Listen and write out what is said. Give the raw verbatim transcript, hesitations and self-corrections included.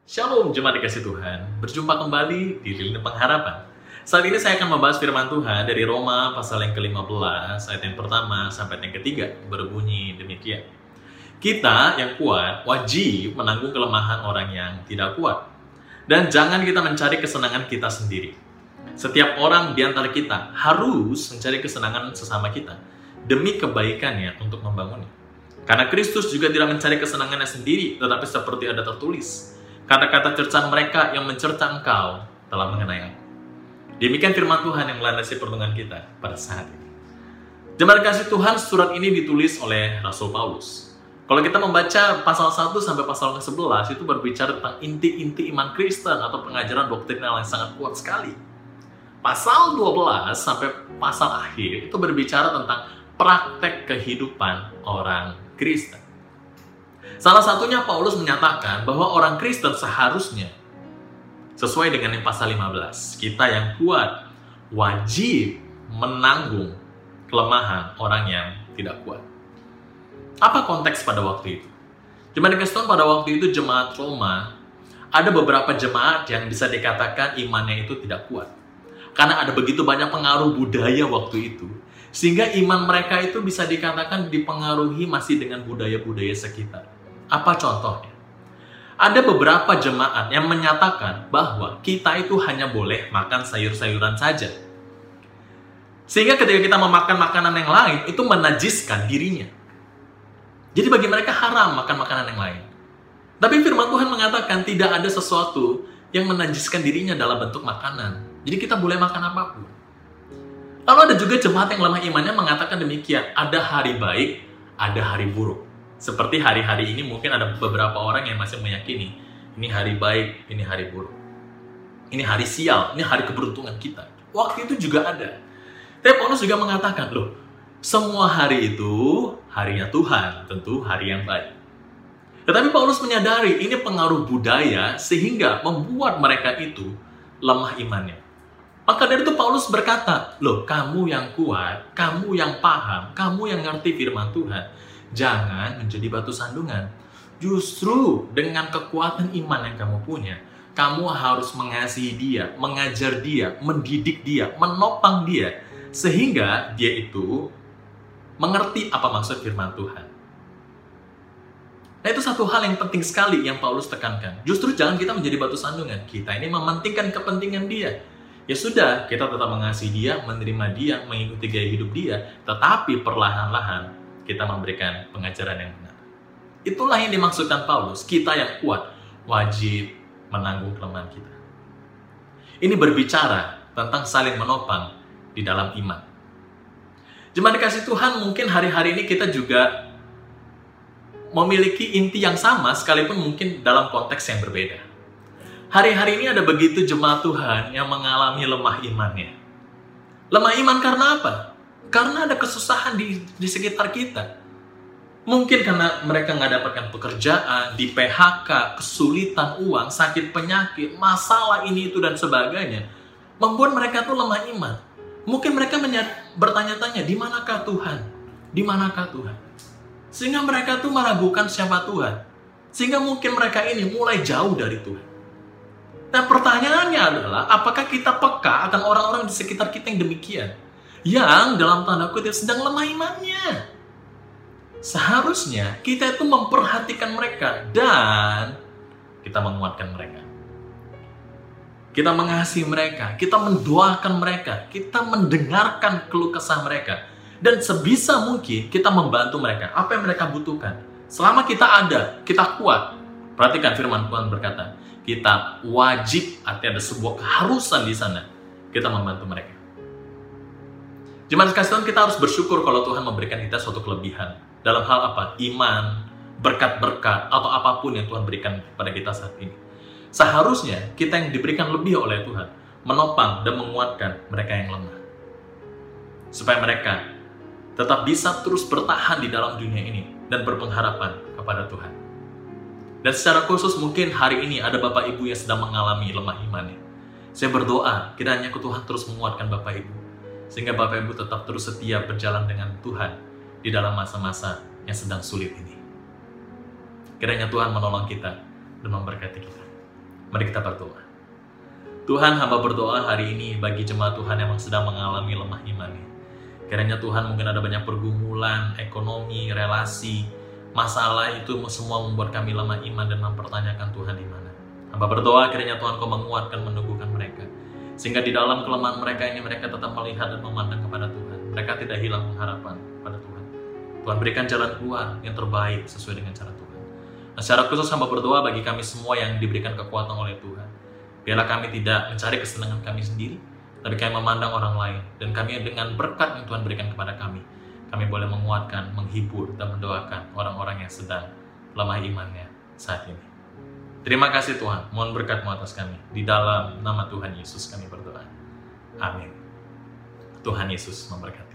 Shalom jemaat dikasih Tuhan, berjumpa kembali di Lilin Pengharapan. Saat ini saya akan membahas firman Tuhan dari Roma pasal yang kelima belas, ayat yang pertama sampai yang ketiga, berbunyi demikian. Kita yang kuat wajib menanggung kelemahan orang yang tidak kuat. Dan jangan kita mencari kesenangan kita sendiri. Setiap orang di antara kita harus mencari kesenangan sesama kita demi kebaikannya untuk membangunnya. Karena Kristus juga tidak mencari kesenangannya sendiri, tetapi seperti ada tertulis, kata-kata cercaan mereka yang mencerca engkau telah mengenai aku. Demikian firman Tuhan yang melandasi pertemuan kita pada saat ini. Jemaat kasih Tuhan, surat ini ditulis oleh Rasul Paulus. Kalau kita membaca pasal satu sampai pasal ke sebelas, itu berbicara tentang inti-inti iman Kristen atau pengajaran doktrinal yang sangat kuat sekali. Pasal dua belas sampai pasal akhir itu berbicara tentang praktek kehidupan orang Kristen. Salah satunya Paulus menyatakan bahwa orang Kristen seharusnya sesuai dengan yang pasal lima belas, kita yang kuat wajib menanggung kelemahan orang yang tidak kuat. Apa konteks pada waktu itu? Jemaat Kristen pada waktu itu jemaat Roma, ada beberapa jemaat yang bisa dikatakan imannya itu tidak kuat. Karena ada begitu banyak pengaruh budaya waktu itu, sehingga iman mereka itu bisa dikatakan dipengaruhi masih dengan budaya-budaya sekitar. Apa contohnya? Ada beberapa jemaat yang menyatakan bahwa kita itu hanya boleh makan sayur-sayuran saja. Sehingga ketika kita memakan makanan yang lain, itu menajiskan dirinya. Jadi bagi mereka haram makan makanan yang lain. Tapi firman Tuhan mengatakan tidak ada sesuatu yang menajiskan dirinya dalam bentuk makanan. Jadi kita boleh makan apapun. Lalu ada juga jemaat yang lemah imannya mengatakan demikian, ada hari baik, ada hari buruk. Seperti hari-hari ini mungkin ada beberapa orang yang masih meyakini, ini hari baik, ini hari buruk. Ini hari sial, ini hari keberuntungan kita. Waktu itu juga ada. Tapi Paulus juga mengatakan, loh, semua hari itu harinya Tuhan, tentu hari yang baik. Tetapi Paulus menyadari ini pengaruh budaya sehingga membuat mereka itu lemah imannya. Maka dari itu Paulus berkata, loh, kamu yang kuat, kamu yang paham, kamu yang ngerti firman Tuhan, jangan menjadi batu sandungan. Justru dengan kekuatan iman yang kamu punya, kamu harus mengasihi dia, mengajar dia, mendidik dia, menopang dia, sehingga dia itu mengerti apa maksud firman Tuhan. Nah, itu satu hal yang penting sekali yang Paulus tekankan. Justru jangan kita menjadi batu sandungan. Kita ini mementingkan kepentingan dia. Ya sudah, kita tetap mengasihi dia, menerima dia, mengikuti gaya hidup dia, tetapi perlahan-lahan kita memberikan pengajaran yang benar. Itulah yang dimaksudkan Paulus, kita yang kuat wajib menanggung kelemahan kita. Ini berbicara tentang saling menopang di dalam iman. Jemaat dikasih Tuhan, mungkin hari-hari ini kita juga memiliki inti yang sama, sekalipun mungkin dalam konteks yang berbeda. Hari-hari ini ada begitu jemaat Tuhan yang mengalami lemah imannya. Lemah iman karena apa? Karena ada kesusahan di, di sekitar kita. Mungkin karena mereka nggak dapatkan pekerjaan, di P H K, kesulitan uang, sakit penyakit, masalah ini itu dan sebagainya, membuat mereka tuh lemah iman. Mungkin mereka bertanya-tanya, di manakah Tuhan? Di manakah Tuhan? Sehingga mereka tuh meragukan siapa Tuhan. Sehingga mungkin mereka ini mulai jauh dari Tuhan. Nah, pertanyaannya adalah, apakah kita peka akan orang-orang di sekitar kita yang demikian? Yang dalam tanda kutip sedang lemah imannya. Seharusnya kita itu memperhatikan mereka dan kita menguatkan mereka. Kita mengasihi mereka, kita mendoakan mereka, kita mendengarkan keluh kesah mereka. Dan sebisa mungkin kita membantu mereka. Apa yang mereka butuhkan. Selama kita ada, kita kuat. Perhatikan firman Tuhan berkata, kita wajib, artinya ada sebuah keharusan di sana, kita membantu mereka. Jemaat kasih Tuhan, kita harus bersyukur kalau Tuhan memberikan kita suatu kelebihan. Dalam hal apa? Iman, berkat-berkat, atau apapun yang Tuhan berikan kepada kita saat ini. Seharusnya kita yang diberikan lebih oleh Tuhan, menopang dan menguatkan mereka yang lemah. Supaya mereka tetap bisa terus bertahan di dalam dunia ini dan berpengharapan kepada Tuhan. Dan secara khusus mungkin hari ini ada Bapak Ibu yang sedang mengalami lemah imannya. Saya berdoa kiranya Tuhan terus menguatkan Bapak Ibu, sehingga Bapak Ibu tetap terus setia berjalan dengan Tuhan di dalam masa-masa yang sedang sulit ini. Kiranya Tuhan menolong kita dan memberkati kita. Mari kita berdoa. Tuhan, hamba berdoa hari ini bagi jemaat Tuhan yang sedang mengalami lemah iman. Kiranya Tuhan, mungkin ada banyak pergumulan, ekonomi, relasi, masalah itu semua membuat kami lemah iman dan mempertanyakan Tuhan di mana. Hamba berdoa kiranya Tuhan Kau menguatkan, meneguhkan mereka. Sehingga di dalam kelemahan mereka ini mereka tetap melihat dan memandang kepada Tuhan. Mereka tidak hilang pengharapan pada Tuhan. Tuhan berikan jalan keluar yang terbaik sesuai dengan cara Tuhan. Nah, secara khusus hamba berdoa bagi kami semua yang diberikan kekuatan oleh Tuhan. Biarlah kami tidak mencari kesenangan kami sendiri, tapi kami memandang orang lain. Dan kami dengan berkat yang Tuhan berikan kepada kami, kami boleh menguatkan, menghibur, dan mendoakan orang-orang yang sedang lemah imannya saat ini. Terima kasih Tuhan, mohon berkat-Mu atas kami. Di dalam nama Tuhan Yesus kami berdoa. Amin. Tuhan Yesus memberkati.